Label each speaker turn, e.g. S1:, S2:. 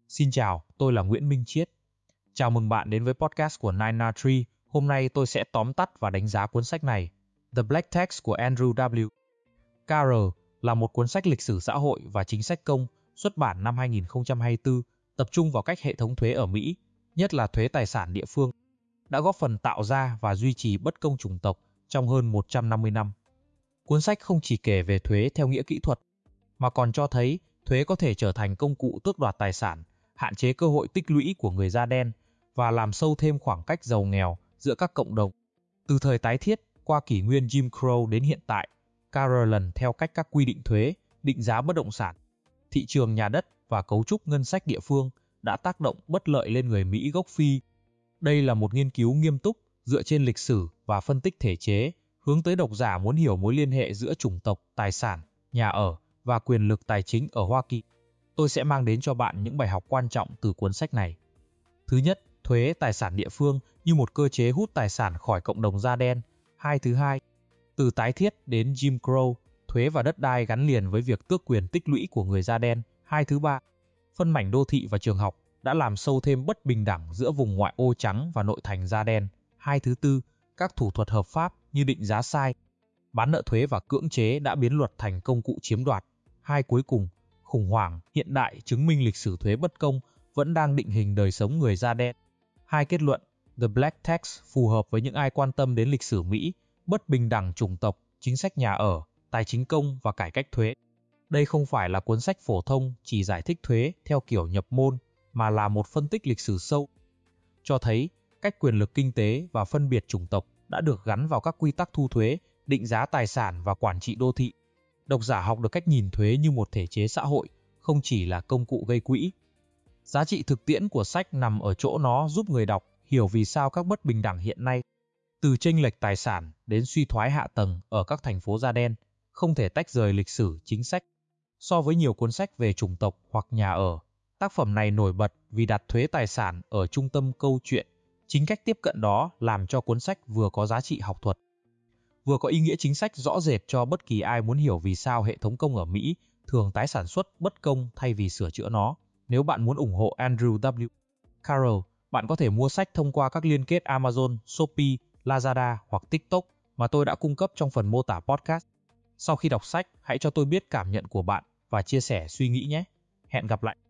S1: Xin chào, tôi là Nguyễn Minh Chiết. Chào mừng bạn đến với podcast của 903. Hôm nay tôi sẽ tóm tắt và đánh giá cuốn sách này, The Black Tax của Andrew W. Carroll là một cuốn sách lịch sử xã hội và chính sách công xuất bản năm 2024, tập trung vào cách hệ thống thuế ở Mỹ, nhất là thuế tài sản địa phương, đã góp phần tạo ra và duy trì bất công chủng tộc trong hơn 150 năm. Cuốn sách không chỉ kể về thuế theo nghĩa kỹ thuật, mà còn cho thấy thuế có thể trở thành công cụ tước đoạt tài sản, hạn chế cơ hội tích lũy của người da đen và làm sâu thêm khoảng cách giàu nghèo giữa các cộng đồng. Từ thời tái thiết qua kỷ nguyên Jim Crow đến hiện tại, Carroll lần theo cách các quy định thuế, định giá bất động sản, thị trường nhà đất và cấu trúc ngân sách địa phương đã tác động bất lợi lên người Mỹ gốc Phi. Đây là một nghiên cứu nghiêm túc dựa trên lịch sử và phân tích thể chế, hướng tới độc giả muốn hiểu mối liên hệ giữa chủng tộc, tài sản, nhà ở và quyền lực tài chính ở Hoa Kỳ. Tôi sẽ mang đến cho bạn những bài học quan trọng từ cuốn sách này. Thứ nhất, thuế tài sản địa phương như một cơ chế hút tài sản khỏi cộng đồng da đen. Thứ hai, từ tái thiết đến Jim Crow, thuế và đất đai gắn liền với việc tước quyền tích lũy của người da đen. Thứ ba, phân mảnh đô thị và trường học đã làm sâu thêm bất bình đẳng giữa vùng ngoại ô trắng và nội thành da đen. Thứ tư, các thủ thuật hợp pháp như định giá sai, bán nợ thuế và cưỡng chế đã biến luật thành công cụ chiếm đoạt. Cuối cùng, khủng hoảng hiện đại chứng minh lịch sử thuế bất công vẫn đang định hình đời sống người da đen. Kết luận, The Black Tax phù hợp với những ai quan tâm đến lịch sử Mỹ, bất bình đẳng chủng tộc, chính sách nhà ở, tài chính công và cải cách thuế. Đây không phải là cuốn sách phổ thông chỉ giải thích thuế theo kiểu nhập môn, mà là một phân tích lịch sử sâu, cho thấy cách quyền lực kinh tế và phân biệt chủng tộc đã được gắn vào các quy tắc thu thuế, định giá tài sản và quản trị đô thị. Độc giả học được cách nhìn thuế như một thể chế xã hội, không chỉ là công cụ gây quỹ. Giá trị thực tiễn của sách nằm ở chỗ nó giúp người đọc hiểu vì sao các bất bình đẳng hiện nay, từ chênh lệch tài sản đến suy thoái hạ tầng ở các thành phố da đen, không thể tách rời lịch sử chính sách. So với nhiều cuốn sách về chủng tộc hoặc nhà ở, tác phẩm này nổi bật vì đặt thuế tài sản ở trung tâm câu chuyện. Chính cách tiếp cận đó làm cho cuốn sách vừa có giá trị học thuật, vừa có ý nghĩa chính sách rõ rệt cho bất kỳ ai muốn hiểu vì sao hệ thống công ở Mỹ thường tái sản xuất bất công thay vì sửa chữa nó. Nếu bạn muốn ủng hộ Andrew W. Carroll, bạn có thể mua sách thông qua các liên kết Amazon, Shopee, Lazada hoặc TikTok mà tôi đã cung cấp trong phần mô tả podcast. Sau khi đọc sách, hãy cho tôi biết cảm nhận của bạn và chia sẻ suy nghĩ nhé. Hẹn gặp lại.